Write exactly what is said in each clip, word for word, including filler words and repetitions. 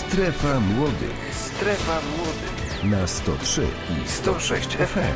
Strefa Młodych. Strefa Młodych. Na sto trzy i sto sześć F M.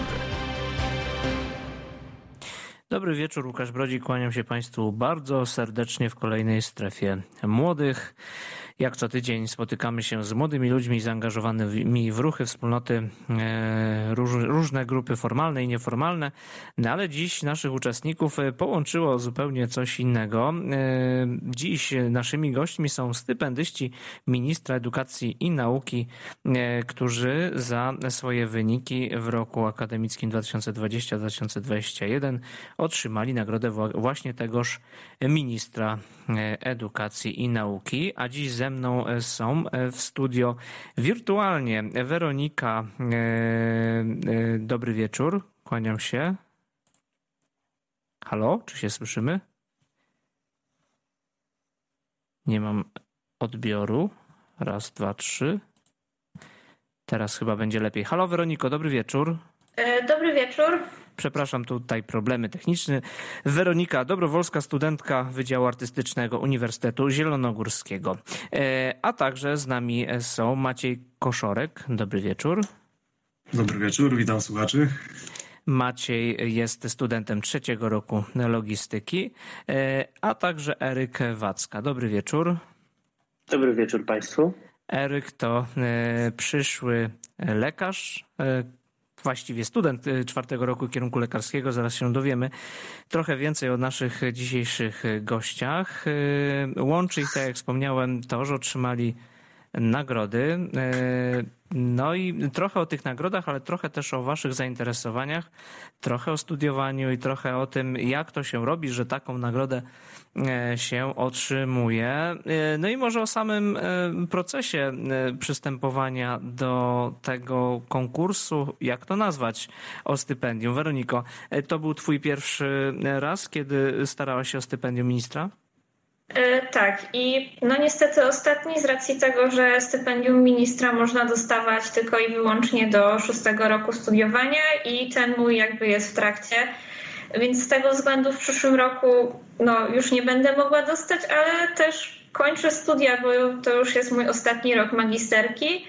Dobry wieczór, Łukasz Brodzik, kłaniam się Państwu bardzo serdecznie w kolejnej Strefie Młodych. Jak co tydzień spotykamy się z młodymi ludźmi zaangażowanymi w ruchy, wspólnoty, róż, różne grupy formalne i nieformalne, no ale dziś naszych uczestników połączyło zupełnie coś innego. Dziś naszymi gośćmi są stypendyści ministra edukacji i nauki, którzy za swoje wyniki w roku akademickim dwa tysiące dwudziestym dwa tysiące dwudziestym pierwszym otrzymali nagrodę właśnie tegoż ministra edukacji i nauki, a dziś ze mną są w studio wirtualnie Weronika. Dobry wieczór, kłaniam się. Halo, czy się słyszymy? Nie mam odbioru. Raz, dwa, trzy. Teraz chyba będzie lepiej. Halo Weroniko, dobry wieczór. Dobry wieczór. Przepraszam, tutaj problemy techniczne. Weronika Dobrowolska, studentka Wydziału Artystycznego Uniwersytetu Zielonogórskiego. A także z nami są Maciej Koszorek. Dobry wieczór. Dobry wieczór, witam słuchaczy. Maciej jest studentem trzeciego roku logistyki, a także Eryk Wacka. Dobry wieczór. Dobry wieczór Państwu. Eryk to przyszły lekarz, właściwie student czwartego roku kierunku lekarskiego. Zaraz się dowiemy trochę więcej o naszych dzisiejszych gościach. Łączy ich, tak jak wspomniałem, to, że otrzymali nagrody. No i trochę o tych nagrodach, ale trochę też o waszych zainteresowaniach, trochę o studiowaniu i trochę o tym, jak to się robi, że taką nagrodę się otrzymuje. No i może o samym procesie przystępowania do tego konkursu, jak to nazwać, o stypendium. Weroniko, to był twój pierwszy raz, kiedy starałaś się o stypendium ministra? Tak i no niestety ostatni z racji tego, że stypendium ministra można dostawać tylko i wyłącznie do szóstego roku studiowania i ten mój jakby jest w trakcie, więc z tego względu w przyszłym roku no już nie będę mogła dostać, ale też kończę studia, bo to już jest mój ostatni rok magisterki.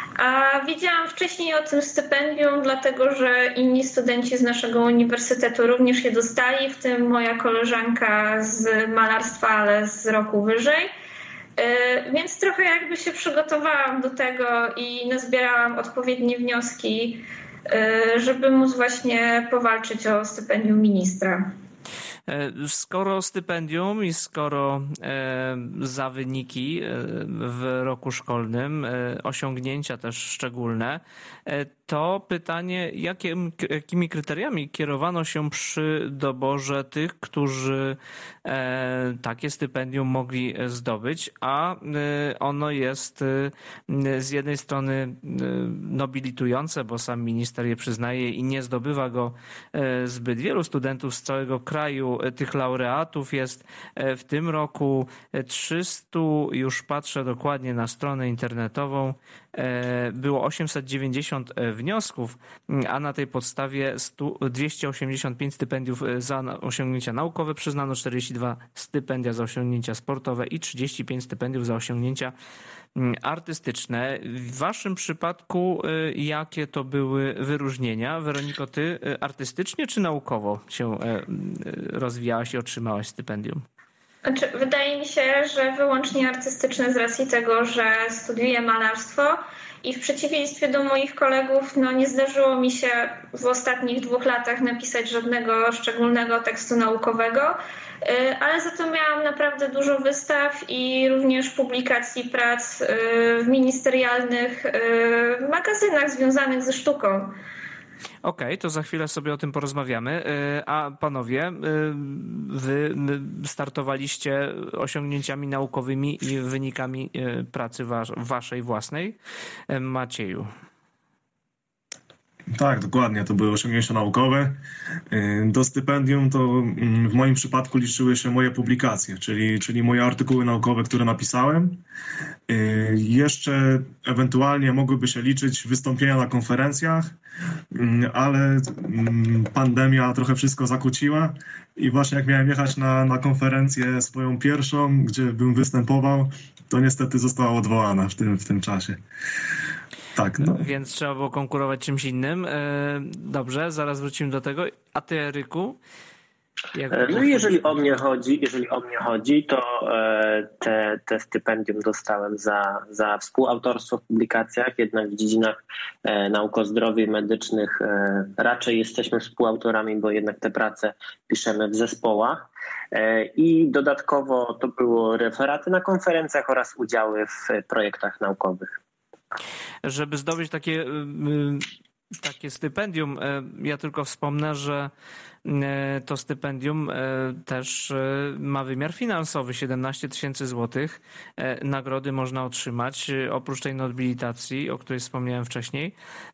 A wiedziałam wcześniej o tym stypendium, dlatego że inni studenci z naszego uniwersytetu również je dostali, w tym moja koleżanka z malarstwa, ale z roku wyżej. Więc trochę jakby się przygotowałam do tego i nazbierałam odpowiednie wnioski, żeby móc właśnie powalczyć o stypendium ministra. Skoro stypendium i skoro za wyniki w roku szkolnym, osiągnięcia też szczególne, to pytanie, jakim, jakimi kryteriami kierowano się przy doborze tych, którzy takie stypendium mogli zdobyć, a ono jest z jednej strony nobilitujące, bo sam minister je przyznaje i nie zdobywa go zbyt wielu studentów z całego kraju. Tych laureatów jest w tym roku trzysta, już patrzę dokładnie na stronę internetową, było osiemset dziewięćdziesiąt wniosków, a na tej podstawie dwieście osiemdziesiąt pięć stypendiów za osiągnięcia naukowe przyznano, czterdzieści dwa stypendia za osiągnięcia sportowe i trzydzieści pięć stypendiów za osiągnięcia artystyczne. W waszym przypadku jakie to były wyróżnienia? Weroniko, ty artystycznie czy naukowo się rozwijałaś i otrzymałaś stypendium? Znaczy, wydaje mi się, że wyłącznie artystyczne z racji tego, że studiuję malarstwo i w przeciwieństwie do moich kolegów no nie zdarzyło mi się w ostatnich dwóch latach napisać żadnego szczególnego tekstu naukowego, ale za to miałam naprawdę dużo wystaw i również publikacji prac w ministerialnych magazynach związanych ze sztuką. Okej, okay, to za chwilę sobie o tym porozmawiamy. A panowie, wy startowaliście osiągnięciami naukowymi i wynikami pracy waszej własnej. Macieju. Tak, dokładnie. To były osiągnięcia naukowe. Do stypendium to w moim przypadku liczyły się moje publikacje, czyli, czyli moje artykuły naukowe, które napisałem. Jeszcze ewentualnie mogłyby się liczyć wystąpienia na konferencjach, ale pandemia trochę wszystko zakłóciła i właśnie jak miałem jechać na, na konferencję swoją pierwszą, gdzie bym występował, to niestety została odwołana w tym, w tym czasie. Tak, no. Więc trzeba było konkurować czymś innym. Dobrze, zaraz wrócimy do tego. A ty, Eryku? Jak no jeżeli o mnie chodzi, jeżeli o mnie chodzi, to te, te stypendium dostałem za, za współautorstwo w publikacjach, jednak w dziedzinach naukozdrowych i medycznych raczej jesteśmy współautorami, bo jednak te prace piszemy w zespołach. I dodatkowo to było referaty na konferencjach oraz udziały w projektach naukowych. Żeby zdobyć takie, takie stypendium, ja tylko wspomnę, że to stypendium też ma wymiar finansowy, siedemnaście tysięcy złotych. Nagrody można otrzymać oprócz tej nobilitacji, o której wspomniałem wcześniej.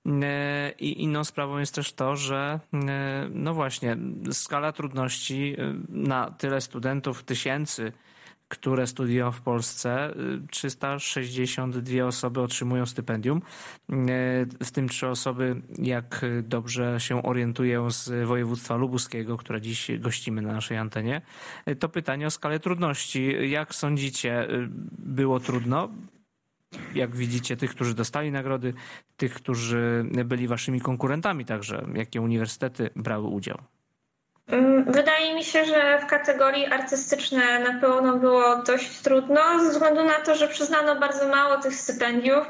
I inną sprawą jest też to, że no właśnie, skala trudności na tyle studentów, tysięcy, które studiują w Polsce, trzysta sześćdziesiąt dwie osoby otrzymują stypendium, w tym trzy osoby, jak dobrze się orientuję, z województwa lubuskiego, które dziś gościmy na naszej antenie. To pytanie o skalę trudności. Jak sądzicie, było trudno? Jak widzicie tych, którzy dostali nagrody, tych, którzy byli waszymi konkurentami także, jakie uniwersytety brały udział? Wydaje mi się, że w kategorii artystyczne na pewno było dość trudno, ze względu na to, że przyznano bardzo mało tych stypendiów,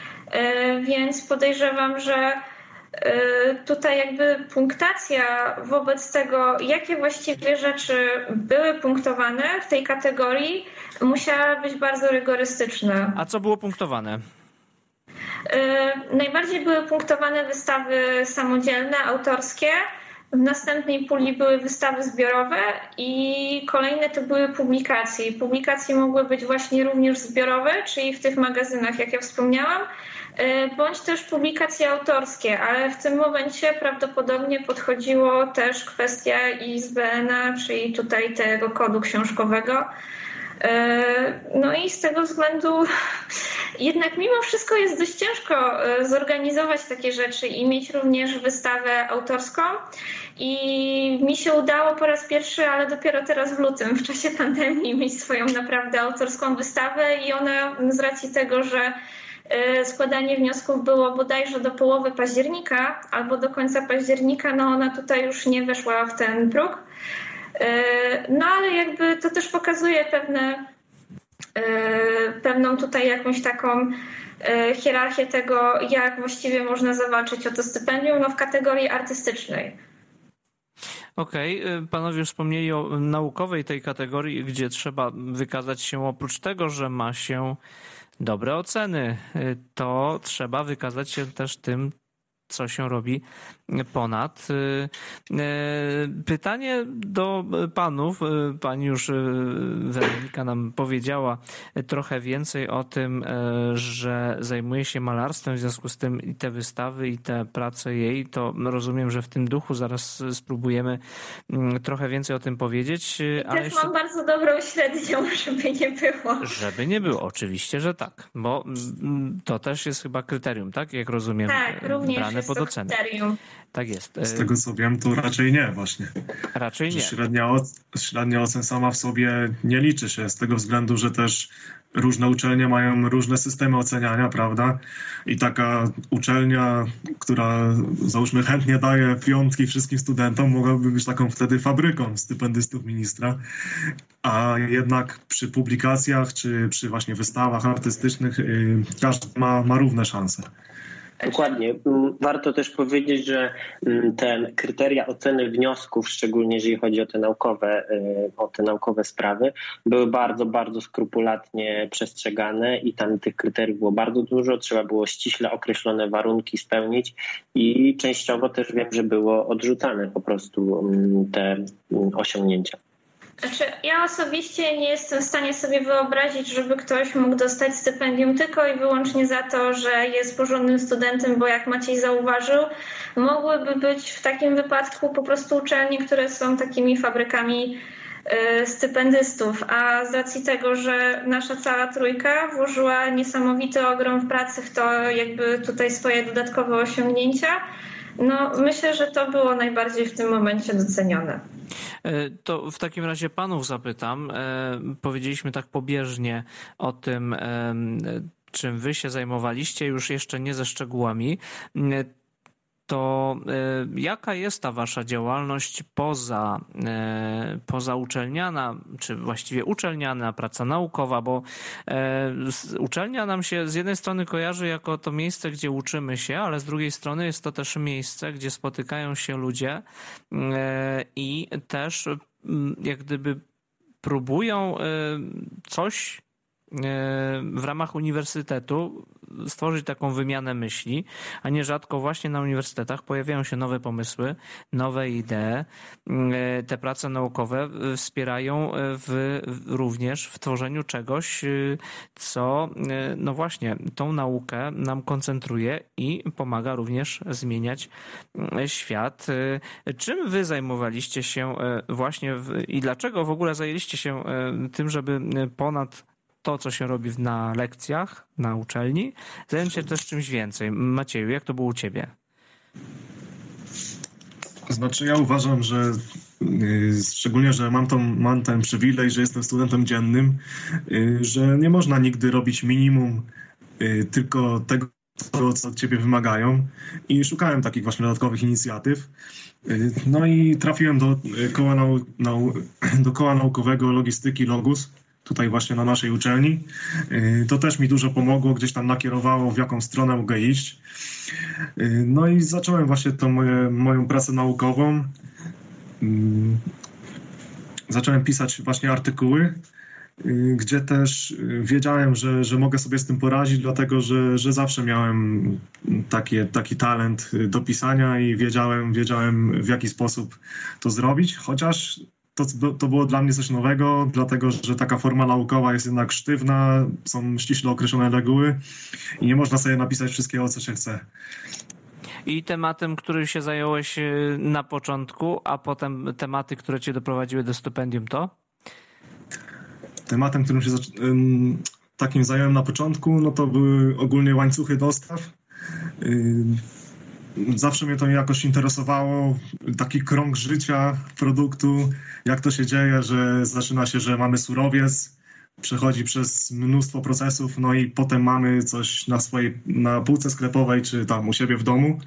więc podejrzewam, że tutaj jakby punktacja wobec tego, jakie właściwie rzeczy były punktowane w tej kategorii, musiała być bardzo rygorystyczna. A co było punktowane? Najbardziej były punktowane wystawy samodzielne, autorskie. W następnej puli były wystawy zbiorowe i kolejne to były publikacje. Publikacje mogły być właśnie również zbiorowe, czyli w tych magazynach, jak ja wspomniałam, bądź też publikacje autorskie, ale w tym momencie prawdopodobnie podchodziło też kwestia I S B N-a, czyli tutaj tego kodu książkowego. No i z tego względu jednak mimo wszystko jest dość ciężko zorganizować takie rzeczy i mieć również wystawę autorską. I mi się udało po raz pierwszy, ale dopiero teraz w lutym, w czasie pandemii, mieć swoją naprawdę autorską wystawę i ona z racji tego, że składanie wniosków było bodajże do połowy października albo do końca października, no ona tutaj już nie weszła w ten próg. No ale jakby to też pokazuje pewne, pewną tutaj jakąś taką hierarchię tego, jak właściwie można zawalczyć o to stypendium, no w kategorii artystycznej. Okej, okay. Panowie już wspomnieli o naukowej tej kategorii, gdzie trzeba wykazać się oprócz tego, że ma się dobre oceny, to trzeba wykazać się też tym, co się robi ponad. Pytanie do panów. Pani już Weronika nam powiedziała trochę więcej o tym, że zajmuje się malarstwem, w związku z tym i te wystawy, i te prace jej, to rozumiem, że w tym duchu zaraz spróbujemy trochę więcej o tym powiedzieć. I ale też jeszcze... mam bardzo dobrą średnią, żeby nie było. Żeby nie było, oczywiście, że tak, bo to też jest chyba kryterium, tak? Jak rozumiem, tak, również brane jest pod to ocenę. kryterium. Tak jest. Z tego co wiem, to raczej nie właśnie. Raczej nie. Średnia, średnia ocen sama w sobie nie liczy się z tego względu, że też różne uczelnie mają różne systemy oceniania, prawda? I taka uczelnia, która załóżmy chętnie daje piątki wszystkim studentom, mogłaby być taką wtedy fabryką stypendystów ministra. A jednak przy publikacjach czy przy właśnie wystawach artystycznych każdy ma, ma równe szanse. Dokładnie. Warto też powiedzieć, że te kryteria oceny wniosków, szczególnie jeżeli chodzi o te naukowe, o te naukowe sprawy, były bardzo, bardzo skrupulatnie przestrzegane i tam tych kryteriów było bardzo dużo. Trzeba było ściśle określone warunki spełnić i częściowo też wiem, że było odrzucane po prostu te osiągnięcia. Znaczy, ja osobiście nie jestem w stanie sobie wyobrazić, żeby ktoś mógł dostać stypendium tylko i wyłącznie za to, że jest porządnym studentem, bo jak Maciej zauważył, mogłyby być w takim wypadku po prostu uczelnie, które są takimi fabrykami y, stypendystów, a z racji tego, że nasza cała trójka włożyła niesamowity ogrom pracy w to, jakby tutaj swoje dodatkowe osiągnięcia, no myślę, że to było najbardziej w tym momencie docenione. To w takim razie panów zapytam. Powiedzieliśmy tak pobieżnie o tym, czym wy się zajmowaliście, już jeszcze nie ze szczegółami. To jaka jest ta wasza działalność poza, poza uczelniana, czy właściwie uczelniana, praca naukowa, bo uczelnia nam się z jednej strony kojarzy jako to miejsce, gdzie uczymy się, ale z drugiej strony jest to też miejsce, gdzie spotykają się ludzie i też jak gdyby próbują coś w ramach uniwersytetu stworzyć taką wymianę myśli, a nierzadko właśnie na uniwersytetach pojawiają się nowe pomysły, nowe idee. Te prace naukowe wspierają w, również w tworzeniu czegoś, co no właśnie tą naukę nam koncentruje i pomaga również zmieniać świat. Czym wy zajmowaliście się właśnie w, i dlaczego w ogóle zajęliście się tym, żeby ponad to, co się robi na lekcjach, na uczelni, zająć się też czymś więcej? Macieju, jak to było u ciebie? Znaczy ja uważam, że yy, szczególnie, że mam, tą, mam ten przywilej, że jestem studentem dziennym, yy, że nie można nigdy robić minimum yy, tylko tego, co od ciebie wymagają, i szukałem takich właśnie dodatkowych inicjatyw. Yy, no i trafiłem do koła, nau, nau, do koła naukowego logistyki Logus, tutaj właśnie na naszej uczelni. To też mi dużo pomogło, gdzieś tam nakierowało, w jaką stronę mogę iść. No i zacząłem właśnie tą moje, moją pracę naukową. Zacząłem pisać właśnie artykuły, gdzie też wiedziałem, że, że mogę sobie z tym poradzić, dlatego że, że zawsze miałem takie, taki talent do pisania i wiedziałem, wiedziałem, w jaki sposób to zrobić, chociaż To, to było dla mnie coś nowego, dlatego że taka forma naukowa jest jednak sztywna, są ściśle określone reguły i nie można sobie napisać wszystkiego, co się chce. I tematem, którym się zająłeś na początku, a potem tematy, które cię doprowadziły do stypendium, to? Tematem, którym się takim zająłem na początku, no to były ogólnie łańcuchy dostaw. Zawsze mnie to jakoś interesowało, taki krąg życia produktu, jak to się dzieje, że zaczyna się, że mamy surowiec, przechodzi przez mnóstwo procesów, no i potem mamy coś na swojej, na półce sklepowej, czy tam u siebie w domu.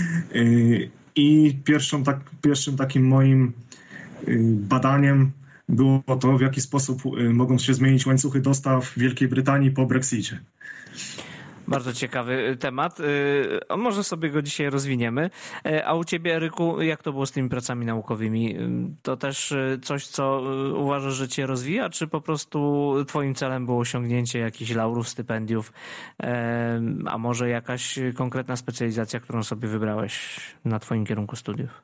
I pierwszą, tak, pierwszym takim moim badaniem było to, w jaki sposób mogą się zmienić łańcuchy dostaw w Wielkiej Brytanii po Brexicie. Bardzo ciekawy temat. Może sobie go dzisiaj rozwiniemy. A u ciebie, Eryku, jak to było z tymi pracami naukowymi? To też coś, co uważasz, że cię rozwija, czy po prostu twoim celem było osiągnięcie jakichś laurów, stypendiów, a może jakaś konkretna specjalizacja, którą sobie wybrałeś na twoim kierunku studiów?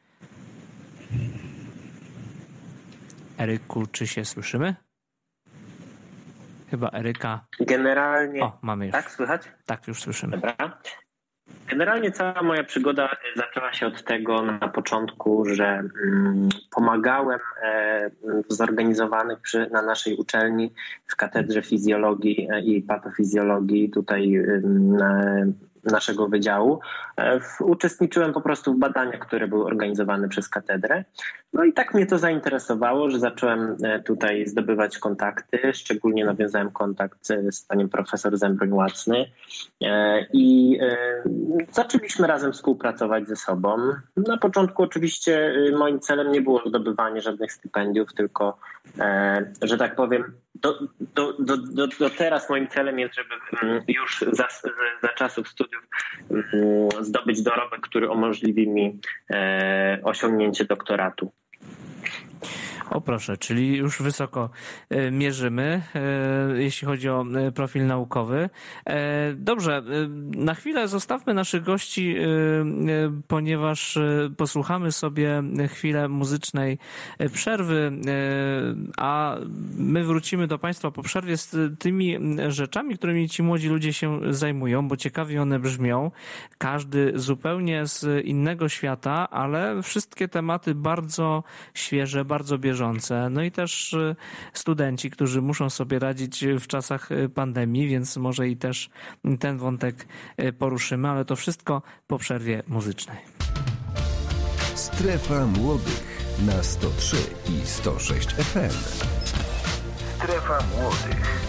Eryku, czy się słyszymy? Chyba Eryka. Generalnie. O, mamy już. Tak, słychać? Tak, już słyszymy. Dobra. Generalnie cała moja przygoda zaczęła się od tego na początku, że mm, pomagałem e, w zorganizowanych przy, na naszej uczelni w katedrze fizjologii i patofizjologii tutaj e, naszego wydziału. E, w, uczestniczyłem po prostu w badaniach, które były organizowane przez katedrę. No i tak mnie to zainteresowało, że zacząłem tutaj zdobywać kontakty. Szczególnie nawiązałem kontakt z panią profesor Zembroń-Łacny i zaczęliśmy razem współpracować ze sobą. Na początku oczywiście moim celem nie było zdobywanie żadnych stypendiów, tylko, że tak powiem, do, do, do, do, do teraz moim celem jest, żeby już za, za czasów studiów zdobyć dorobek, który umożliwi mi osiągnięcie doktoratu. O proszę, czyli już wysoko mierzymy, jeśli chodzi o profil naukowy. Dobrze, na chwilę zostawmy naszych gości, ponieważ posłuchamy sobie chwilę muzycznej przerwy, a my wrócimy do Państwa po przerwie z tymi rzeczami, którymi ci młodzi ludzie się zajmują, bo ciekawie one brzmią. Każdy zupełnie z innego świata, ale wszystkie tematy bardzo świeże, bardzo bieżące. No i też studenci, którzy muszą sobie radzić w czasach pandemii, więc może i też ten wątek poruszymy, ale to wszystko po przerwie muzycznej. Strefa Młodych. na sto trzy i sto sześć F M. Strefa Młodych.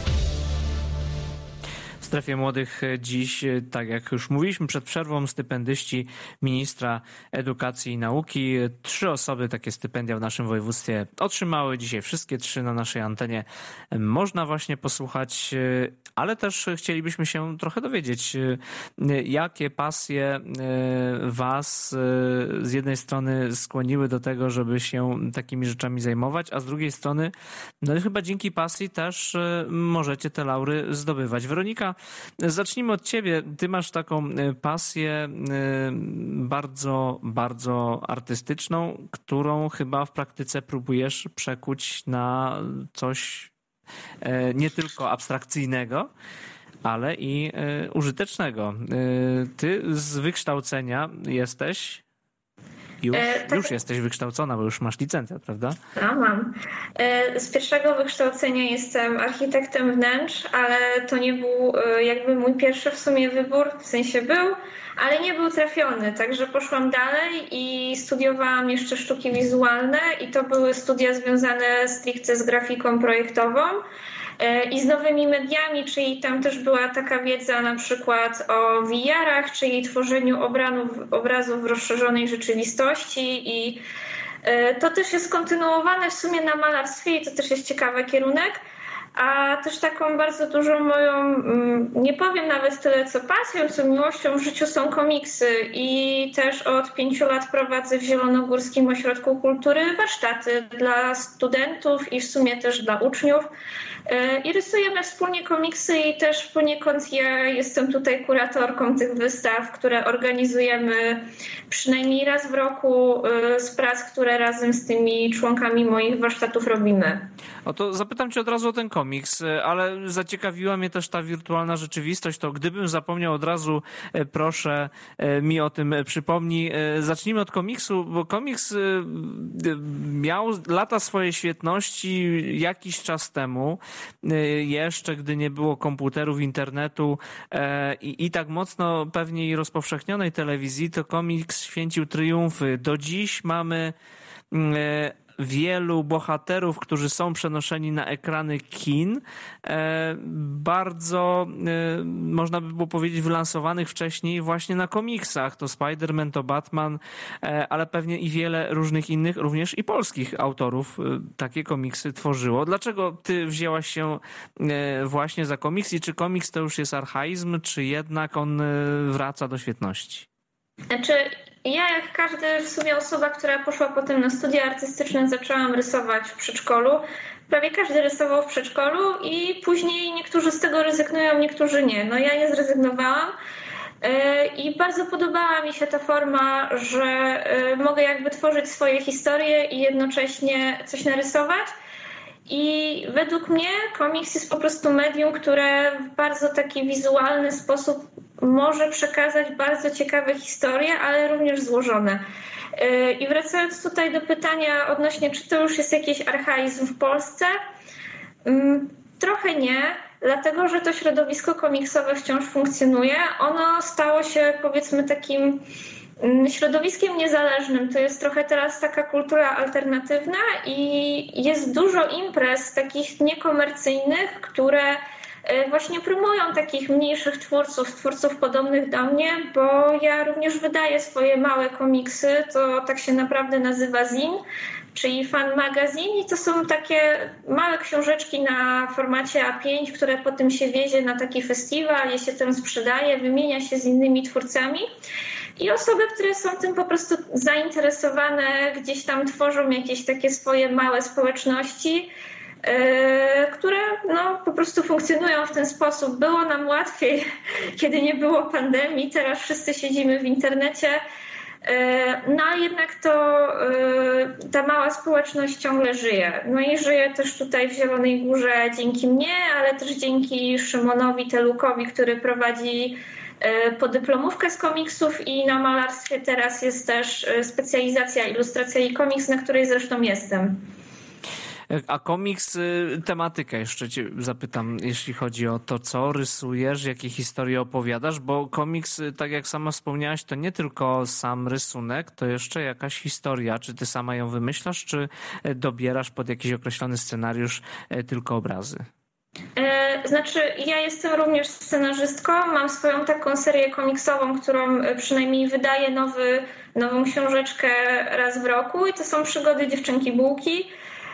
W Strefie Młodych dziś, tak jak już mówiliśmy przed przerwą, stypendyści ministra edukacji i nauki. Trzy osoby takie stypendia w naszym województwie otrzymały dzisiaj. Wszystkie trzy na naszej antenie można właśnie posłuchać, ale też chcielibyśmy się trochę dowiedzieć, jakie pasje was z jednej strony skłoniły do tego, żeby się takimi rzeczami zajmować, a z drugiej strony, no chyba dzięki pasji też możecie te laury zdobywać. Weronika, zacznijmy od ciebie. Ty masz taką pasję bardzo, bardzo artystyczną, którą chyba w praktyce próbujesz przekuć na coś nie tylko abstrakcyjnego, ale i użytecznego. Ty z wykształcenia jesteś... Już, e, tak, już jesteś wykształcona, bo już masz licencjat, prawda? No, mam. Z pierwszego wykształcenia jestem architektem wnętrz, ale to nie był jakby mój pierwszy w sumie wybór, w sensie był, ale nie był trafiony, także poszłam dalej i studiowałam jeszcze sztuki wizualne i to były studia związane stricte z grafiką projektową i z nowymi mediami, czyli tam też była taka wiedza na przykład o V R-ach, czyli tworzeniu obrazów, obrazów w rozszerzonej rzeczywistości i to też jest kontynuowane w sumie na malarstwie i to też jest ciekawy kierunek. A też taką bardzo dużą moją, nie powiem nawet tyle co pasją, co miłością w życiu są komiksy i też od pięciu lat prowadzę w Zielonogórskim Ośrodku Kultury warsztaty dla studentów i w sumie też dla uczniów. I rysujemy wspólnie komiksy i też poniekąd ja jestem tutaj kuratorką tych wystaw, które organizujemy przynajmniej raz w roku z prac, które razem z tymi członkami moich warsztatów robimy. O to zapytam cię od razu o ten komiks, ale zaciekawiła mnie też ta wirtualna rzeczywistość, to gdybym zapomniał od razu, proszę mi o tym przypomnij. Zacznijmy od komiksu, bo komiks miał lata swojej świetności jakiś czas temu, jeszcze gdy nie było komputerów, internetu i, i tak mocno pewnie i rozpowszechnionej telewizji, to komiks święcił triumfy. Do dziś mamy wielu bohaterów, którzy są przenoszeni na ekrany kin, bardzo, można by było powiedzieć, wylansowanych wcześniej właśnie na komiksach. To Spider-Man, to Batman, ale pewnie i wiele różnych innych, również i polskich autorów takie komiksy tworzyło. Dlaczego ty wzięłaś się właśnie za komiks i czy komiks to już jest archaizm, czy jednak on wraca do świetności? Znaczy, ja jak każda w sumie osoba, która poszła potem na studia artystyczne, zaczęłam rysować w przedszkolu. Prawie każdy rysował w przedszkolu i później niektórzy z tego rezygnują, niektórzy nie. No ja nie zrezygnowałam i bardzo podobała mi się ta forma, że mogę jakby tworzyć swoje historie i jednocześnie coś narysować. I według mnie komiks jest po prostu medium, które w bardzo taki wizualny sposób może przekazać bardzo ciekawe historie, ale również złożone. I wracając tutaj do pytania odnośnie, czy to już jest jakiś archaizm w Polsce, trochę nie, dlatego że to środowisko komiksowe wciąż funkcjonuje. Ono stało się, powiedzmy, takim środowiskiem niezależnym. To jest trochę teraz taka kultura alternatywna i jest dużo imprez takich niekomercyjnych, które właśnie promują takich mniejszych twórców, twórców podobnych do mnie, bo ja również wydaję swoje małe komiksy, to tak się naprawdę nazywa zin, czyli fan magazine i to są takie małe książeczki na formacie A pięć, które potem się wiezie na taki festiwal, je się tam sprzedaje, wymienia się z innymi twórcami. I osoby, które są tym po prostu zainteresowane, gdzieś tam tworzą jakieś takie swoje małe społeczności, yy, które no, po prostu funkcjonują w ten sposób. Było nam łatwiej, kiedy nie było pandemii, teraz wszyscy siedzimy w internecie, yy, no a jednak to yy, ta mała społeczność ciągle żyje. No i żyje też tutaj w Zielonej Górze dzięki mnie, ale też dzięki Szymonowi Telukowi, który prowadzi podyplomówkę z komiksów i na malarstwie teraz jest też specjalizacja ilustracja i komiks, na której zresztą jestem. A komiks, tematykę jeszcze cię zapytam, jeśli chodzi o to, co rysujesz, jakie historie opowiadasz, bo komiks, tak jak sama wspomniałaś, to nie tylko sam rysunek, to jeszcze jakaś historia. Czy ty sama ją wymyślasz, czy dobierasz pod jakiś określony scenariusz tylko obrazy? Znaczy, ja jestem również scenarzystką, mam swoją taką serię komiksową, którą przynajmniej wydaję nowy, nową książeczkę raz w roku i to są przygody dziewczynki Bułki.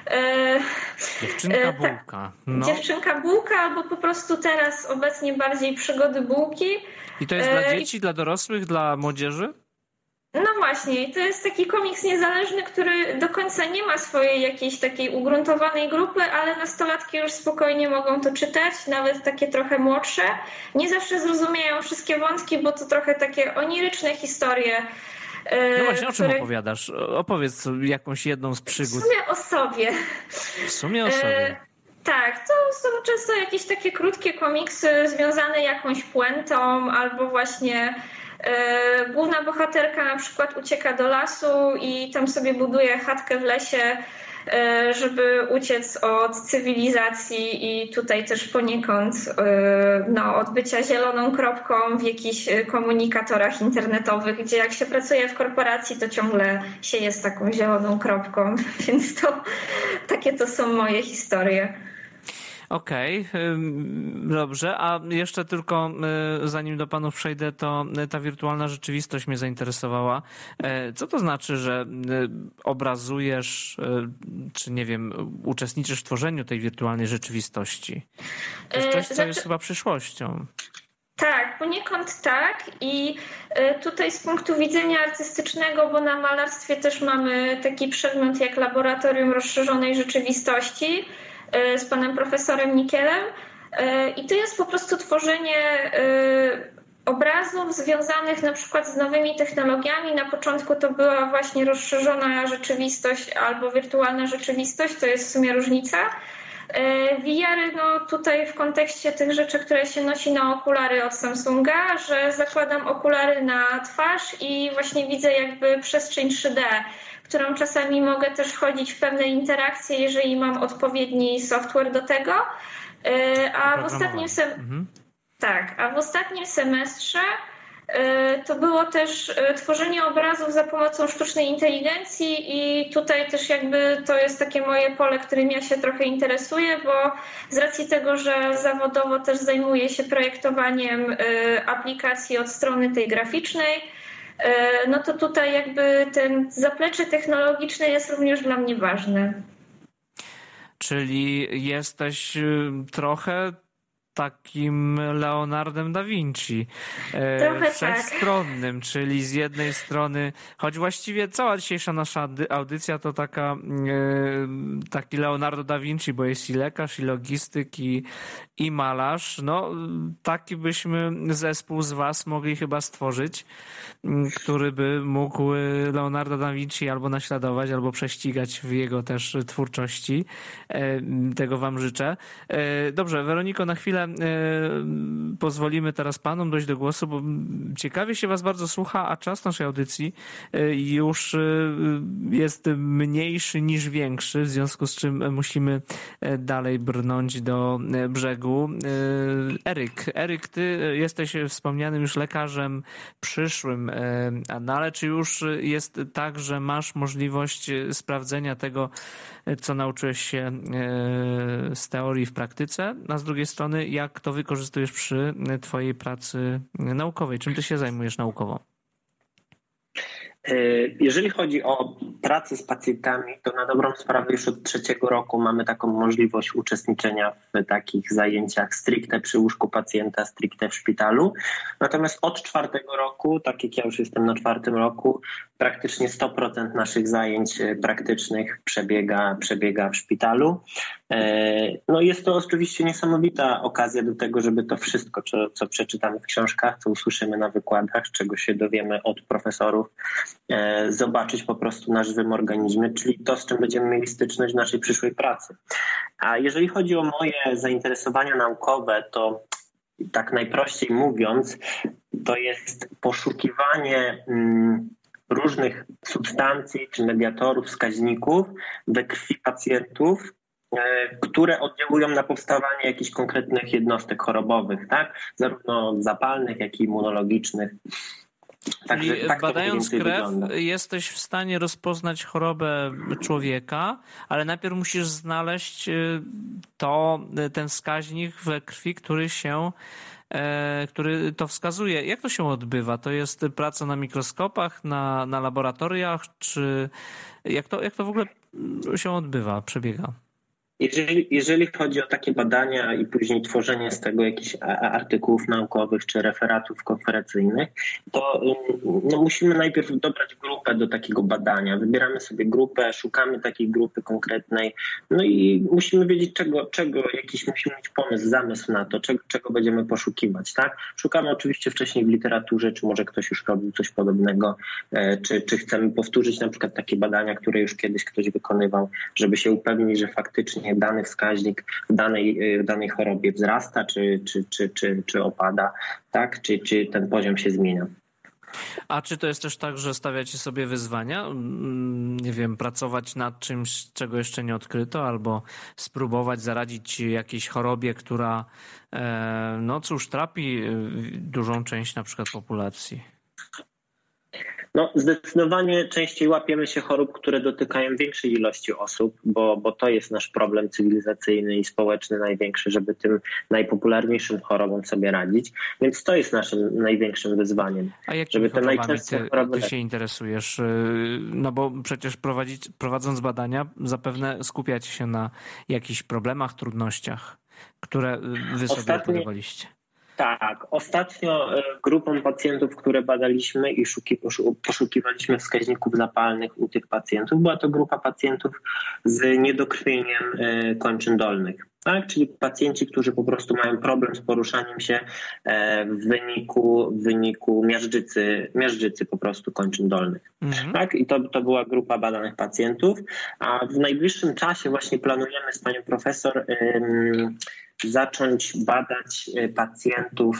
Dziewczynka Bułka. No. Dziewczynka Bułka, albo po prostu teraz obecnie bardziej przygody Bułki. I to jest dla dzieci, dla dorosłych, dla młodzieży? No właśnie, to jest taki komiks niezależny, który do końca nie ma swojej jakiejś takiej ugruntowanej grupy, ale nastolatki już spokojnie mogą to czytać, nawet takie trochę młodsze. Nie zawsze zrozumieją wszystkie wątki, bo to trochę takie oniryczne historie. No właśnie, o czym które... opowiadasz? Opowiedz jakąś jedną z przygód. W sumie o sobie. W sumie o sobie. E, tak, to są często jakieś takie krótkie komiksy związane jakąś puentą albo właśnie e, główna bohaterka na przykład ucieka do lasu i tam sobie buduje chatkę w lesie, e, żeby uciec od cywilizacji i tutaj też poniekąd e, no, od bycia zieloną kropką w jakichś komunikatorach internetowych, gdzie jak się pracuje w korporacji, to ciągle się jest taką zieloną kropką, więc to takie to są moje historie. Okej, okay, dobrze. A jeszcze tylko zanim do panów przejdę, to ta wirtualna rzeczywistość mnie zainteresowała. Co to znaczy, że obrazujesz, czy nie wiem, uczestniczysz w tworzeniu tej wirtualnej rzeczywistości? To jest coś, co znaczy... jest chyba przyszłością. Tak, poniekąd tak i tutaj z punktu widzenia artystycznego, bo na malarstwie też mamy taki przedmiot jak laboratorium rozszerzonej rzeczywistości z panem profesorem Nikielem i to jest po prostu tworzenie obrazów związanych na przykład z nowymi technologiami. Na początku to była właśnie rozszerzona rzeczywistość albo wirtualna rzeczywistość, to jest w sumie różnica. V R, no tutaj w kontekście tych rzeczy, które się nosi na okulary od Samsunga, że zakładam okulary na twarz i właśnie widzę jakby przestrzeń trzy D, którą czasami mogę też wchodzić w pewne interakcje, jeżeli mam odpowiedni software do tego. A w ostatnim sem- mhm. tak, a w ostatnim semestrze to było też tworzenie obrazów za pomocą sztucznej inteligencji i tutaj też jakby to jest takie moje pole, którym ja się trochę interesuję, bo z racji tego, że zawodowo też zajmuję się projektowaniem aplikacji od strony tej graficznej, no to tutaj jakby ten zaplecze technologiczne jest również dla mnie ważne. Czyli jesteś trochę takim Leonardem da Vinci, Trochę wszechstronnym, tak. Czyli z jednej strony, choć właściwie cała dzisiejsza nasza audycja to taka taki Leonardo da Vinci, bo jest i lekarz, i logistyk, i, i malarz. No, taki byśmy zespół z was mogli chyba stworzyć, który by mógł Leonardo da Vinci albo naśladować, albo prześcigać w jego też twórczości. Tego wam życzę. Dobrze, Weroniko, na chwilę pozwolimy teraz panom dojść do głosu, bo ciekawie się was bardzo słucha, a czas naszej audycji już jest mniejszy niż większy, w związku z czym musimy dalej brnąć do brzegu. Eryk, Eryk, ty jesteś wspomnianym już lekarzem przyszłym, no ale czy już jest tak, że masz możliwość sprawdzenia tego, co nauczyłeś się z teorii w praktyce, a z drugiej strony jak to wykorzystujesz przy twojej pracy naukowej? Czym ty się zajmujesz naukowo? Jeżeli chodzi o pracę z pacjentami, to na dobrą sprawę już od trzeciego roku mamy taką możliwość uczestniczenia w takich zajęciach stricte przy łóżku pacjenta, stricte w szpitalu. Natomiast od czwartego roku, tak jak ja już jestem na czwartym roku, praktycznie sto procent naszych zajęć praktycznych przebiega, przebiega w szpitalu. No jest to oczywiście niesamowita okazja do tego, żeby to wszystko, co, co przeczytamy w książkach, co usłyszymy na wykładach, czego się dowiemy od profesorów, zobaczyć po prostu na żywym organizmie, czyli to, z czym będziemy mieli styczność w naszej przyszłej pracy. A jeżeli chodzi o moje zainteresowania naukowe, to tak najprościej mówiąc, to jest poszukiwanie mm, różnych substancji czy mediatorów, wskaźników we krwi pacjentów które oddziałują na powstawanie jakichś konkretnych jednostek chorobowych, tak? Zarówno zapalnych, jak i immunologicznych. Także czyli tak badając krew wygląda. Jesteś w stanie rozpoznać chorobę człowieka, ale najpierw musisz znaleźć to, ten wskaźnik we krwi, który się, który to wskazuje. Jak to się odbywa? To jest praca na mikroskopach, na, na laboratoriach, czy jak to, jak to w ogóle się odbywa, przebiega? Jeżeli, jeżeli chodzi o takie badania i później tworzenie z tego jakichś artykułów naukowych czy referatów konferencyjnych, to no, musimy najpierw dobrać grupę do takiego badania. Wybieramy sobie grupę, szukamy takiej grupy konkretnej, no i musimy wiedzieć, czego, czego jakiś musimy mieć pomysł, zamysł na to, czego, czego będziemy poszukiwać. Tak? Szukamy oczywiście wcześniej w literaturze, czy może ktoś już robił coś podobnego, czy, czy chcemy powtórzyć na przykład takie badania, które już kiedyś ktoś wykonywał, żeby się upewnić, że faktycznie dany wskaźnik w danej, w danej chorobie wzrasta, czy, czy, czy, czy, czy opada, tak? Czy, czy ten poziom się zmienia. A czy to jest też tak, że stawiacie sobie wyzwania? Nie wiem, pracować nad czymś, czego jeszcze nie odkryto, albo spróbować zaradzić jakiejś chorobie, która, no cóż, trapi dużą część na przykład populacji? No, zdecydowanie częściej łapiemy się chorób, które dotykają większej ilości osób, bo, bo to jest nasz problem cywilizacyjny i społeczny największy, żeby tym najpopularniejszym chorobom sobie radzić. Więc to jest naszym największym wyzwaniem. A jakimi żeby te najczęstsze ty, choroby... ty się interesujesz? No bo przecież prowadzić, prowadząc badania zapewne skupiacie się na jakichś problemach, trudnościach, które wy sobie Ostatnie... podawaliście. Tak, ostatnio grupą pacjentów, które badaliśmy i szuki, poszukiwaliśmy wskaźników zapalnych u tych pacjentów, była to grupa pacjentów z niedokrwieniem kończyn dolnych. Tak? Czyli pacjenci, którzy po prostu mają problem z poruszaniem się w wyniku, w wyniku miażdżycy, miażdżycy po prostu kończyn dolnych. Mhm. Tak? I to, to była grupa badanych pacjentów, a w najbliższym czasie właśnie planujemy z panią profesor um, zacząć badać pacjentów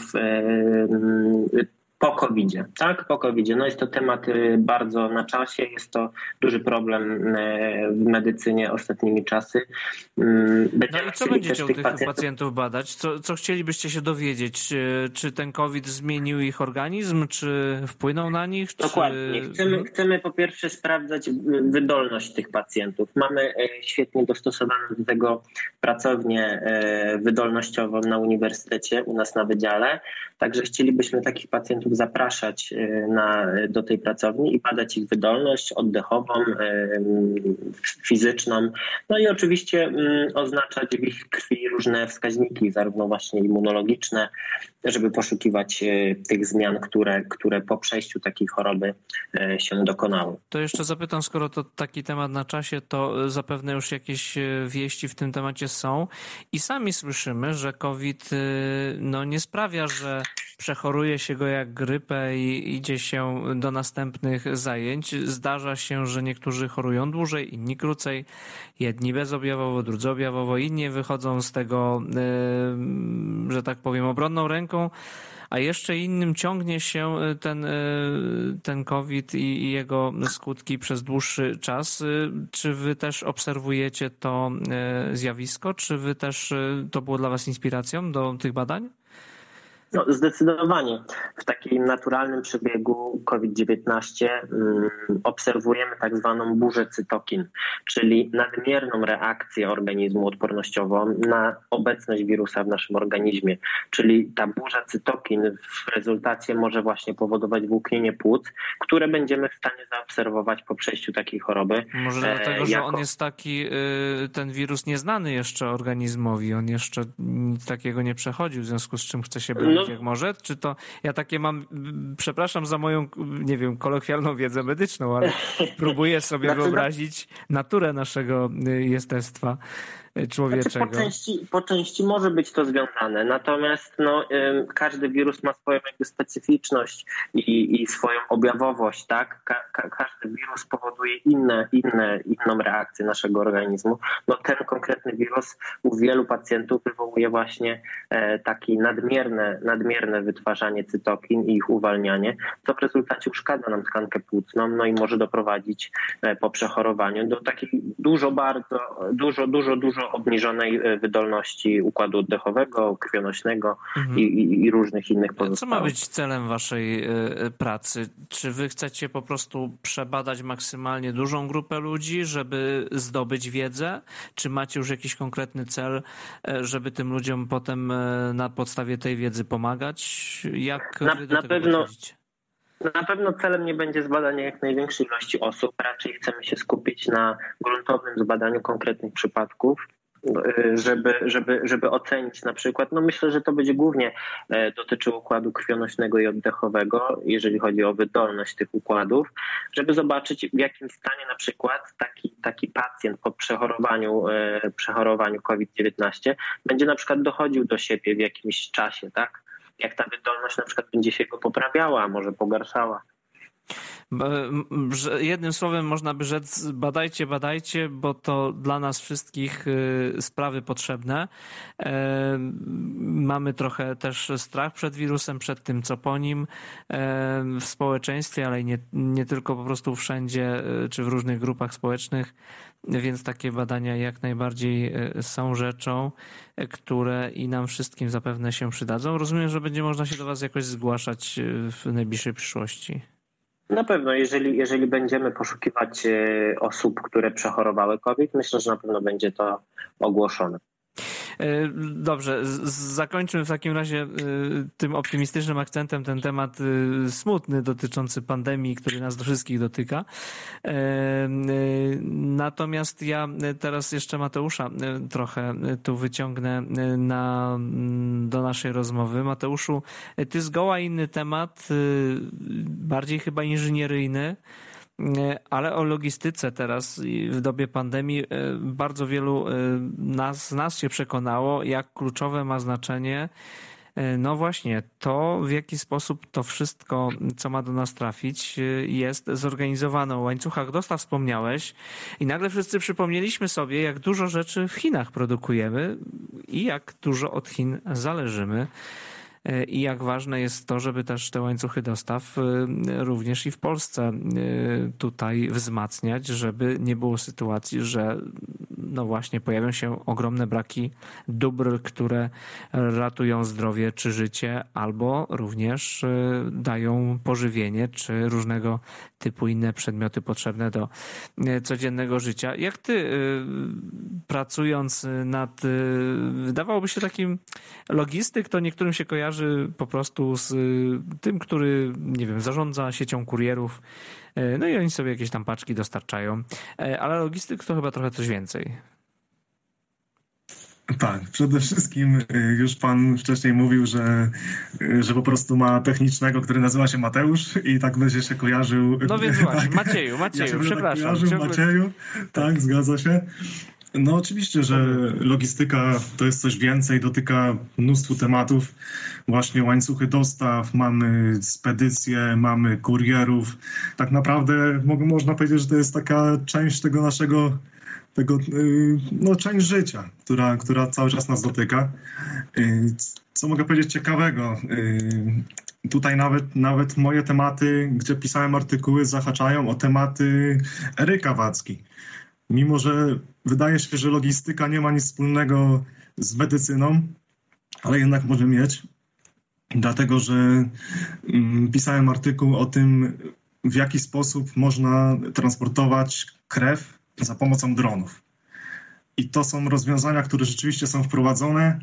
po kowidzie, tak? Po kowidzie. No jest to temat bardzo na czasie, jest to duży problem w medycynie ostatnimi czasy. Będziemy no i co będziecie u tych pacjentów, pacjentów badać? Co, co chcielibyście się dowiedzieć? Czy, czy ten COVID zmienił ich organizm, czy wpłynął na nich? Dokładnie. Czy... Chcemy, chcemy po pierwsze sprawdzać wydolność tych pacjentów. Mamy świetnie dostosowaną do tego pracownię wydolnościową na uniwersytecie, u nas na wydziale, także chcielibyśmy takich pacjentów zapraszać na, do tej pracowni i badać ich wydolność oddechową, fizyczną, no i oczywiście oznaczać w ich krwi różne wskaźniki, zarówno właśnie immunologiczne, żeby poszukiwać tych zmian, które, które po przejściu takiej choroby się dokonały. To jeszcze zapytam, skoro to taki temat na czasie, to zapewne już jakieś wieści w tym temacie są i sami słyszymy, że COVID no, nie sprawia, że przechoruje się go jak grypę i idzie się do następnych zajęć. Zdarza się, że niektórzy chorują dłużej, inni krócej, jedni bezobjawowo, drudzy objawowo, inni wychodzą z tego, że tak powiem, obronną ręką, a jeszcze innym ciągnie się ten, ten COVID i jego skutki przez dłuższy czas. Czy wy też obserwujecie to zjawisko? Czy wy też to było dla was inspiracją do tych badań? No, zdecydowanie. W takim naturalnym przebiegu COVID dziewiętnaście um, obserwujemy tak zwaną burzę cytokin, czyli nadmierną reakcję organizmu odpornościową na obecność wirusa w naszym organizmie. Czyli ta burza cytokin w rezultacie może właśnie powodować włóknienie płuc, które będziemy w stanie zaobserwować po przejściu takiej choroby. Może dlatego, że jako... on jest taki, ten wirus nieznany jeszcze organizmowi, on jeszcze nic takiego nie przechodził, w związku z czym chce się bronić. Jak może? Czy to ja takie mam, przepraszam za moją, nie wiem, kolokwialną wiedzę medyczną, ale próbuję sobie znaczy, wyobrazić naturę naszego jestestwa człowieczego. Znaczy, po, części, po części może być to związane, natomiast no, każdy wirus ma swoją jakby specyficzność i, i swoją objawowość, tak? Ka, ka, każdy wirus powoduje inne, inne, inną reakcję naszego organizmu. No, ten konkretny wirus u wielu pacjentów wywołuje właśnie e, takie nadmierne, nadmierne wytwarzanie cytokin i ich uwalnianie, co w rezultacie uszkadza nam tkankę płucną, no i może doprowadzić e, po przechorowaniu do takich dużo, bardzo, dużo, dużo, dużo dużo obniżonej wydolności układu oddechowego, krwionośnego mhm. i, i, i różnych innych pozostałych. Co ma być celem waszej pracy? Czy wy chcecie po prostu przebadać maksymalnie dużą grupę ludzi, żeby zdobyć wiedzę? Czy macie już jakiś konkretny cel, żeby tym ludziom potem na podstawie tej wiedzy pomagać? Jak na, wy do na tego pewno. podchodzicie? Na pewno celem nie będzie zbadanie jak największej ilości osób. Raczej chcemy się skupić na gruntownym zbadaniu konkretnych przypadków, żeby, żeby, żeby ocenić na przykład, no myślę, że to będzie głównie dotyczyło układu krwionośnego i oddechowego, jeżeli chodzi o wydolność tych układów, żeby zobaczyć, w jakim stanie na przykład taki, taki pacjent po przechorowaniu, przechorowaniu kowid dziewiętnaście będzie na przykład dochodził do siebie w jakimś czasie, tak? Jak ta wydolność na przykład będzie się go poprawiała, a może pogarszała. Jednym słowem można by rzec, badajcie, badajcie, bo to dla nas wszystkich sprawy potrzebne. Mamy trochę też strach przed wirusem, przed tym, co po nim w społeczeństwie, ale nie, nie tylko, po prostu wszędzie, czy w różnych grupach społecznych. Więc takie badania jak najbardziej są rzeczą, które i nam wszystkim zapewne się przydadzą. Rozumiem, że będzie można się do was jakoś zgłaszać w najbliższej przyszłości. Na pewno, jeżeli, jeżeli będziemy poszukiwać osób, które przechorowały COVID, myślę, że na pewno będzie to ogłoszone. Dobrze, zakończmy w takim razie tym optymistycznym akcentem ten temat smutny dotyczący pandemii, który nas do wszystkich dotyka. Natomiast ja teraz jeszcze Mateusza trochę tu wyciągnę na, do naszej rozmowy. Mateuszu, ty zgoła inny temat, bardziej chyba inżynieryjny, ale o logistyce teraz w dobie pandemii bardzo wielu nas, z nas się przekonało, jak kluczowe ma znaczenie no właśnie to, w jaki sposób to wszystko, co ma do nas trafić, jest zorganizowane. O łańcuchach dostaw wspomniałeś i nagle wszyscy przypomnieliśmy sobie, jak dużo rzeczy w Chinach produkujemy i jak dużo od Chin zależymy. I jak ważne jest to, żeby też te łańcuchy dostaw również i w Polsce tutaj wzmacniać, żeby nie było sytuacji, że no właśnie pojawią się ogromne braki dóbr, które ratują zdrowie czy życie, albo również dają pożywienie czy różnego typu inne przedmioty potrzebne do codziennego życia. Jak ty, pracując nad, wydawałoby się takim logistyk, to niektórym się kojarzy po prostu z tym, który, nie wiem, zarządza siecią kurierów, no i oni sobie jakieś tam paczki dostarczają, ale logistyk to chyba trochę coś więcej. Tak, przede wszystkim już pan wcześniej mówił, że, że po prostu ma technicznego, który nazywa się Mateusz i tak będzie się kojarzył. No więc właśnie, tak, Macieju, Macieju, ja przepraszam. Tak kojarzył, Macieju, tak, tak, zgadza się. No oczywiście, że logistyka to jest coś więcej, dotyka mnóstwo tematów, właśnie łańcuchy dostaw, mamy spedycje, mamy kurierów. Tak naprawdę można powiedzieć, że to jest taka część tego naszego, tego, no część życia, która, która cały czas nas dotyka. Co mogę powiedzieć ciekawego? Tutaj nawet, nawet moje tematy, gdzie pisałem artykuły, zahaczają o tematy Eryka Wacki. Mimo że wydaje się, że logistyka nie ma nic wspólnego z medycyną, ale jednak może mieć, dlatego że pisałem artykuł o tym, w jaki sposób można transportować krew za pomocą dronów. I to są rozwiązania, które rzeczywiście są wprowadzone.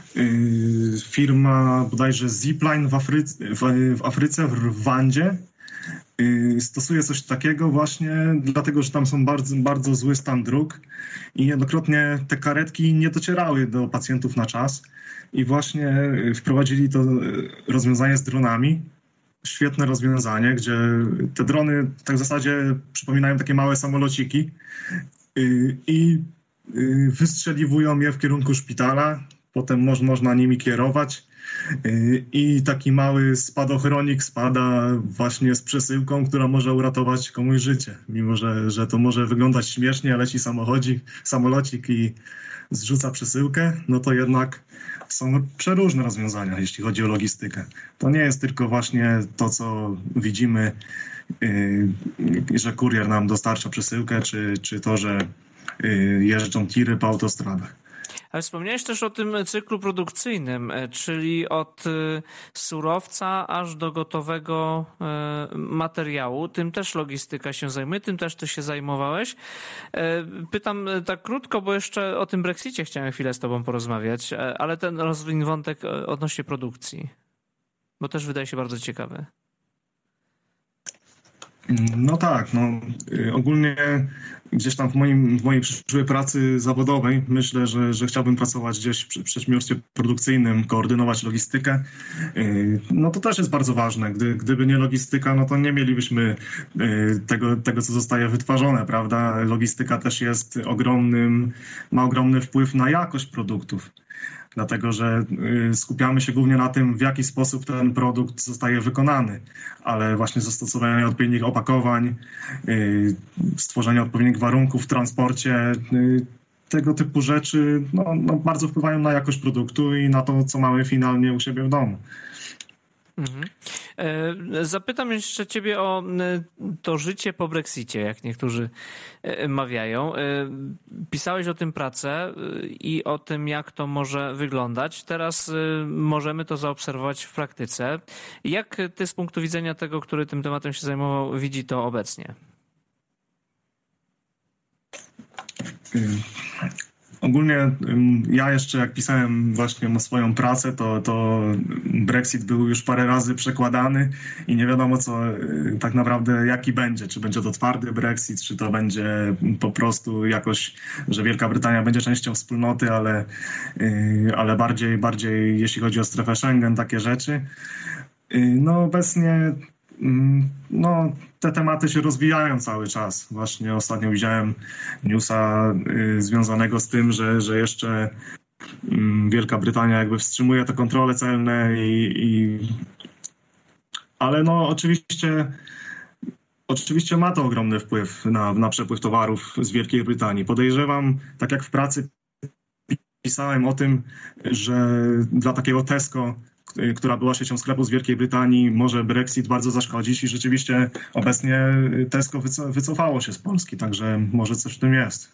Firma bodajże Zipline w Afryce, w Afryce, w Rwandzie, stosuje coś takiego właśnie dlatego, że tam są bardzo, bardzo zły stan dróg i niejednokrotnie te karetki nie docierały do pacjentów na czas i właśnie wprowadzili to rozwiązanie z dronami. Świetne rozwiązanie, gdzie te drony tak w zasadzie przypominają takie małe samolociki i wystrzeliwują je w kierunku szpitala, potem można nimi kierować. I taki mały spadochronik spada właśnie z przesyłką, która może uratować komuś życie. Mimo, że, że to może wyglądać śmiesznie, leci samochodzik, samolocik i zrzuca przesyłkę, no to jednak są przeróżne rozwiązania, jeśli chodzi o logistykę. To nie jest tylko właśnie to, co widzimy, że kurier nam dostarcza przesyłkę, czy, czy to, że jeżdżą tiry po autostradach. Ale wspomniałeś też o tym cyklu produkcyjnym, czyli od surowca aż do gotowego materiału. Tym też logistyka się zajmuje, tym też ty się zajmowałeś. Pytam tak krótko, bo jeszcze o tym Brexicie chciałem chwilę z tobą porozmawiać, ale ten rozwin wątek odnośnie produkcji, bo też wydaje się bardzo ciekawy. No tak, no ogólnie gdzieś tam w, moim, w mojej przyszłej pracy zawodowej myślę, że, że chciałbym pracować gdzieś przy przedsiębiorstwie produkcyjnym, koordynować logistykę. No to też jest bardzo ważne. Gdy, gdyby nie logistyka, no to nie mielibyśmy tego, tego, co zostaje wytwarzane, prawda? Logistyka też jest ogromnym, ma ogromny wpływ na jakość produktów. Dlatego, że skupiamy się głównie na tym, w jaki sposób ten produkt zostaje wykonany, ale właśnie zastosowanie odpowiednich opakowań, stworzenie odpowiednich warunków w transporcie, tego typu rzeczy no, no bardzo wpływają na jakość produktu i na to, co mamy finalnie u siebie w domu. Mhm. Zapytam jeszcze ciebie o to życie po Brexicie, jak niektórzy mawiają. Pisałeś o tym pracę i o tym, jak to może wyglądać. Teraz możemy to zaobserwować w praktyce. Jak ty z punktu widzenia tego, który tym tematem się zajmował, widzi to obecnie? Ogólnie ja jeszcze jak pisałem właśnie na swoją pracę, to, to Brexit był już parę razy przekładany i nie wiadomo co tak naprawdę jaki będzie. Czy będzie to twardy Brexit, czy to będzie po prostu jakoś, że Wielka Brytania będzie częścią wspólnoty, ale, ale bardziej, bardziej jeśli chodzi o strefę Schengen, takie rzeczy. No obecnie no, te tematy się rozwijają cały czas. Właśnie ostatnio widziałem newsa y, związanego z tym, że, że jeszcze y, Wielka Brytania jakby wstrzymuje te kontrole celne i, i... ale no oczywiście oczywiście ma to ogromny wpływ na, na przepływ towarów z Wielkiej Brytanii. Podejrzewam, tak jak w pracy pisałem o tym, że dla takiego Tesco, która była siecią sklepów z Wielkiej Brytanii, może Brexit bardzo zaszkodzić i rzeczywiście obecnie Tesco wycofało się z Polski, także może coś w tym jest.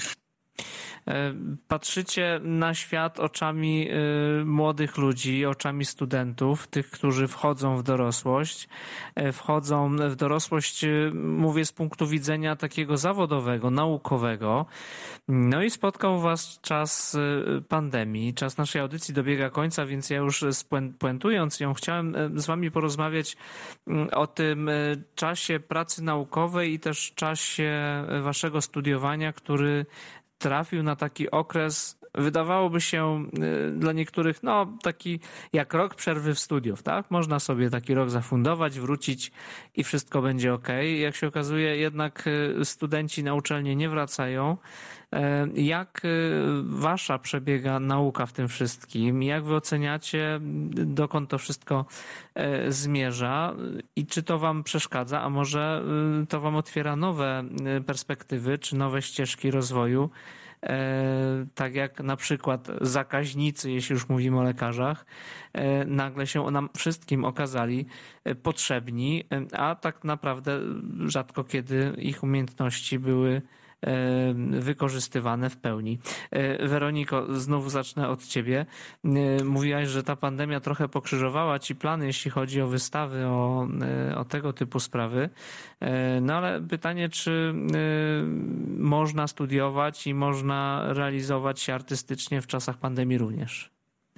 Patrzycie na świat oczami młodych ludzi, oczami studentów, tych, którzy wchodzą w dorosłość. Wchodzą w dorosłość, mówię, z punktu widzenia takiego zawodowego, naukowego. No i spotkał was czas pandemii. Czas naszej audycji dobiega końca, więc ja już spuentując ją, chciałem z wami porozmawiać o tym czasie pracy naukowej i też czasie waszego studiowania, który trafił na taki okres, wydawałoby się dla niektórych, no taki jak rok przerwy w studiów, tak? Można sobie taki rok zafundować, wrócić i wszystko będzie okej. Jak się okazuje, jednak studenci na uczelnię nie wracają. Jak wasza przebiega nauka w tym wszystkim? Jak wy oceniacie, dokąd to wszystko zmierza i czy to wam przeszkadza, a może to wam otwiera nowe perspektywy czy nowe ścieżki rozwoju? Tak jak na przykład zakaźnicy, jeśli już mówimy o lekarzach, nagle się nam wszystkim okazali potrzebni, a tak naprawdę rzadko kiedy ich umiejętności były wykorzystywane w pełni. Weroniko, znów zacznę od ciebie. Mówiłaś, że ta pandemia trochę pokrzyżowała ci plany, jeśli chodzi o wystawy, o, o tego typu sprawy. No ale pytanie, czy można studiować i można realizować się artystycznie w czasach pandemii również?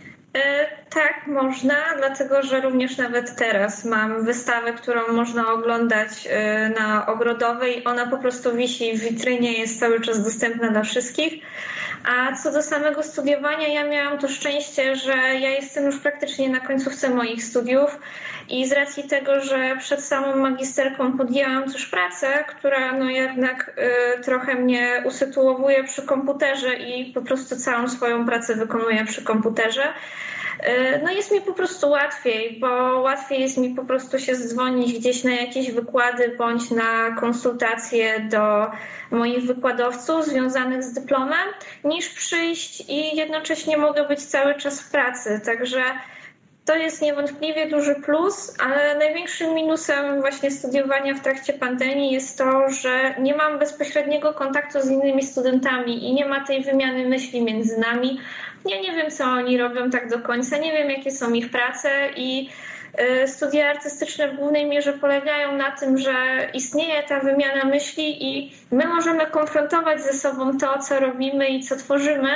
Tak, można, dlatego że również nawet teraz mam wystawę, którą można oglądać na Ogrodowej. Ona po prostu wisi w witrynie, jest cały czas dostępna dla wszystkich. A co do samego studiowania, ja miałam to szczęście, że ja jestem już praktycznie na końcówce moich studiów i z racji tego, że przed samą magisterką podjęłam też pracę, która no jednak y, trochę mnie usytuowuje przy komputerze i po prostu całą swoją pracę wykonuję przy komputerze. No jest mi po prostu łatwiej, bo łatwiej jest mi po prostu się zdzwonić gdzieś na jakieś wykłady bądź na konsultacje do moich wykładowców związanych z dyplomem, niż przyjść i jednocześnie mogę być cały czas w pracy. Także to jest niewątpliwie duży plus, ale największym minusem właśnie studiowania w trakcie pandemii jest to, że nie mam bezpośredniego kontaktu z innymi studentami i nie ma tej wymiany myśli między nami. Ja nie wiem, co oni robią tak do końca, nie wiem, jakie są ich prace i studia artystyczne w głównej mierze polegają na tym, że istnieje ta wymiana myśli i my możemy konfrontować ze sobą to, co robimy i co tworzymy.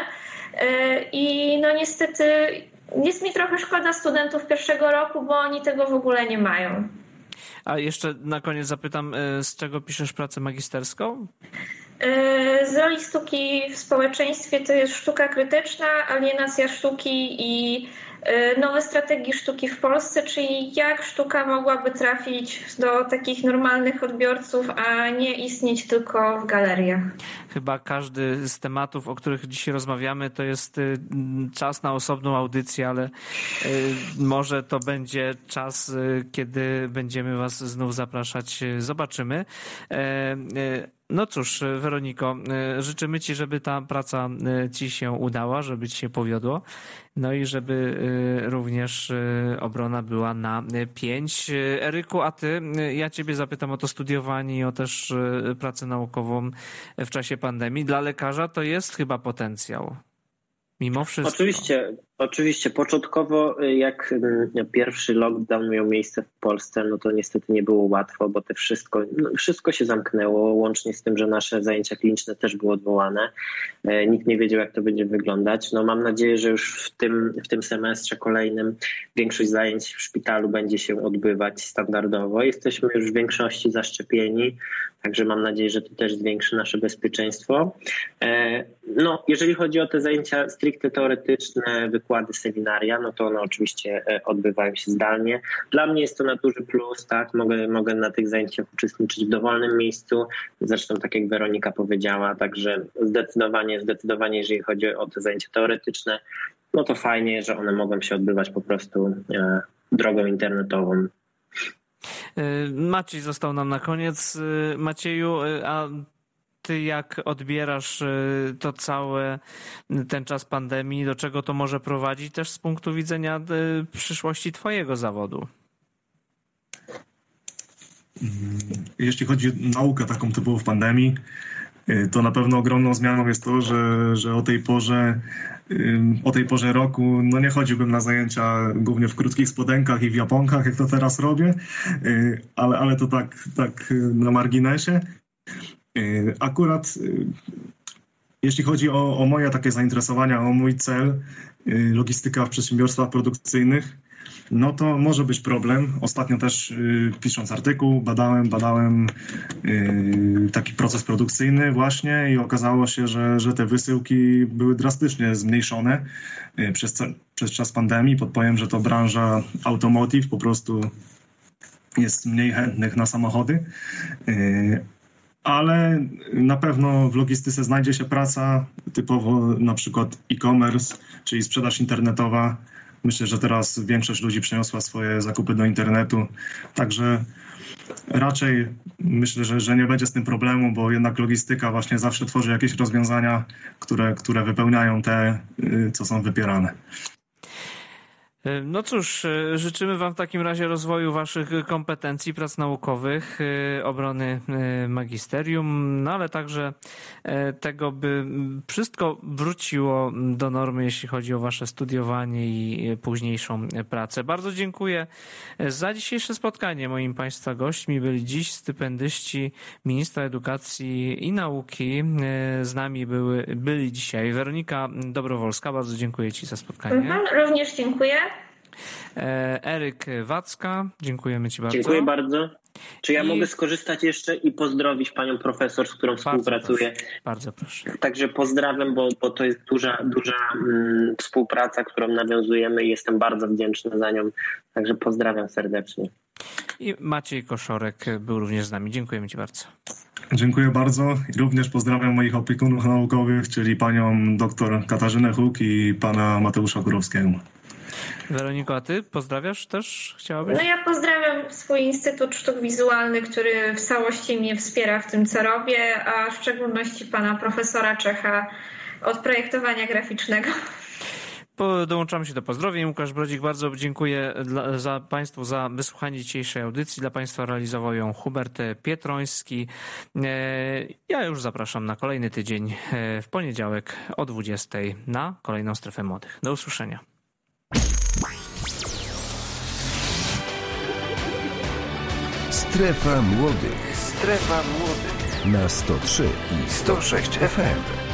I no niestety jest mi trochę szkoda studentów pierwszego roku, bo oni tego w ogóle nie mają. A jeszcze na koniec zapytam, z czego piszesz pracę magisterską? Z roli sztuki w społeczeństwie to jest sztuka krytyczna, alienacja sztuki i nowe strategie sztuki w Polsce, czyli jak sztuka mogłaby trafić do takich normalnych odbiorców, a nie istnieć tylko w galeriach. Chyba każdy z tematów, o których dzisiaj rozmawiamy, to jest czas na osobną audycję, ale może to będzie czas, kiedy będziemy was znów zapraszać. Zobaczymy. No cóż, Weroniko, życzymy ci, żeby ta praca ci się udała, żeby ci się powiodło. No i żeby również obrona była na pięć. Eryku, a ty, ja ciebie zapytam o to studiowanie i o też pracę naukową w czasie pandemii. Dla lekarza to jest chyba potencjał. Mimo wszystko. Oczywiście, oczywiście. Początkowo jak pierwszy lockdown miał miejsce w Polsce, no to niestety nie było łatwo, bo to wszystko, no wszystko się zamknęło, łącznie z tym, że nasze zajęcia kliniczne też były odwołane. Nikt nie wiedział, jak to będzie wyglądać. No mam nadzieję, że już w tym, w tym semestrze kolejnym większość zajęć w szpitalu będzie się odbywać standardowo. Jesteśmy już w większości zaszczepieni, także mam nadzieję, że to też zwiększy nasze bezpieczeństwo. No, jeżeli chodzi o te zajęcia stricte teoretyczne, wykłady, seminaria, no to one oczywiście odbywają się zdalnie. Dla mnie jest to na duży plus, tak, mogę, mogę na tych zajęciach uczestniczyć w dowolnym miejscu, zresztą tak jak Weronika powiedziała, także zdecydowanie, zdecydowanie jeżeli chodzi o te zajęcia teoretyczne, no to fajnie, że one mogą się odbywać po prostu e, drogą internetową. Maciej został nam na koniec. Macieju, a ty jak odbierasz to cały ten czas pandemii? Do czego to może prowadzić też z punktu widzenia przyszłości twojego zawodu? Jeśli chodzi o naukę taką typową w pandemii, to na pewno ogromną zmianą jest to, że, że o tej porze o tej porze roku no nie chodziłbym na zajęcia głównie w krótkich spodenkach i w japonkach, jak to teraz robię, ale, ale to tak, tak na marginesie. Akurat jeśli chodzi o, o moje takie zainteresowania, o mój cel, logistyka w przedsiębiorstwach produkcyjnych, no to może być problem. Ostatnio też y, pisząc artykuł, badałem, badałem y, taki proces produkcyjny właśnie i okazało się, że, że te wysyłki były drastycznie zmniejszone y, przez, przez czas pandemii. Podpowiem, że to branża automotive, po prostu jest mniej chętnych na samochody. Y, ale na pewno w logistyce znajdzie się praca typowo na przykład e-commerce, czyli sprzedaż internetowa. Myślę, że teraz większość ludzi przeniosła swoje zakupy do internetu, także raczej myślę, że, że nie będzie z tym problemu, bo jednak logistyka właśnie zawsze tworzy jakieś rozwiązania, które, które wypełniają te, co są wypierane. No cóż, życzymy wam w takim razie rozwoju waszych kompetencji, prac naukowych, obrony magisterium, no ale także tego, by wszystko wróciło do normy, jeśli chodzi o wasze studiowanie i późniejszą pracę. Bardzo dziękuję za dzisiejsze spotkanie. Moim państwa gośćmi byli dziś stypendyści ministra edukacji i nauki. Z nami były, byli dzisiaj Weronika Dobrowolska. Bardzo dziękuję ci za spotkanie. Mhm, również dziękuję. Eryk Wacka, dziękujemy ci bardzo. Dziękuję bardzo. Czy ja I... mogę skorzystać jeszcze i pozdrowić panią profesor, z którą bardzo współpracuję? Proszę. Bardzo proszę. Także pozdrawiam, bo, bo to jest duża, duża mm, współpraca, którą nawiązujemy i jestem bardzo wdzięczny za nią. Także pozdrawiam serdecznie. I Maciej Koszorek był również z nami. Dziękujemy ci bardzo. Dziękuję bardzo i również pozdrawiam moich opiekunów naukowych, czyli panią doktor Katarzynę Huk i pana Mateusza Górowskiego. Weroniko, a ty pozdrawiasz też? Chciałabyś? No ja pozdrawiam swój Instytut Sztuk Wizualnych, który w całości mnie wspiera w tym, co robię, a w szczególności pana profesora Czecha od projektowania graficznego. Dołączamy się do pozdrowień. Łukasz Brodzik, bardzo dziękuję dla, za Państwu za wysłuchanie dzisiejszej audycji. Dla Państwa realizował ją Hubert Pietroński. Ja już zapraszam na kolejny tydzień w poniedziałek o dwudziestej na kolejną Strefę Młodych. Do usłyszenia. Strefa Młodych. Strefa Młodych Na sto trzy i sto sześć F M.